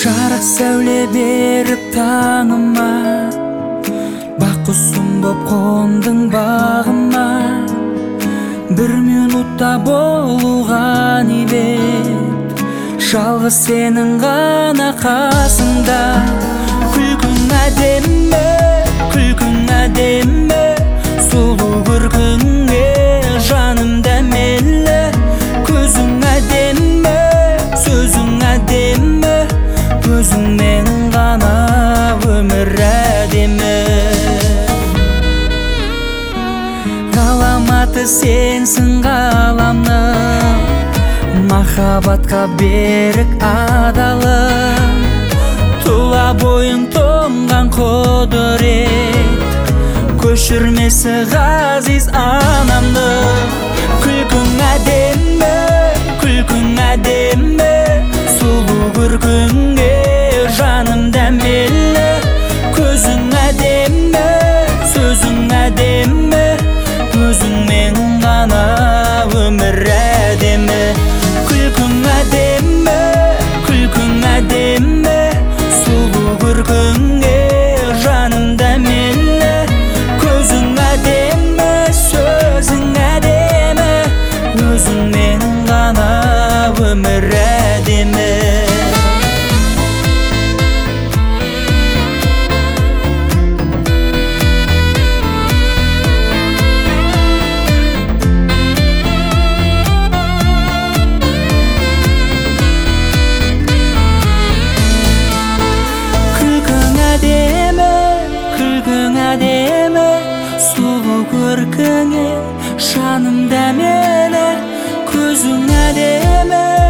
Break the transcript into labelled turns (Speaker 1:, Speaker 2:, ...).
Speaker 1: жарық сәуле беріп таңыма, бақ құсым боп қондың бағыма. Бір минутта болуға не бет, жалғыз сенің ғана қасыңда. Күлкің әдемі, күлкің әдемі, сұлу көркіңе жаным дәмелі. Көзің әдемі, сөзің әдемі, көзіңмен ғана өмір әдемі. Ғаламаты сенсің ғаламның, махаббатқа берік адалым. Тұла бойың тоңған құдырет, көшірмесі ғазиз анамды. Күлкің әдемі, күлкің әдемі, сұлу көркіңе жаным дәмелі. Көзің әдемі, сөзің әдемі, көзіңмен ғана өмір әдемі. Күлкің әдемі, күлкің әдемі, сұлу көркіңе жаным дәмелі. Көзің әдемі, сөзің әдемі, өзіңмен ғана өмір әдемі. Күлкің әдемі, сұлу көркіңе жаным дәмелі. Көзің әдемі,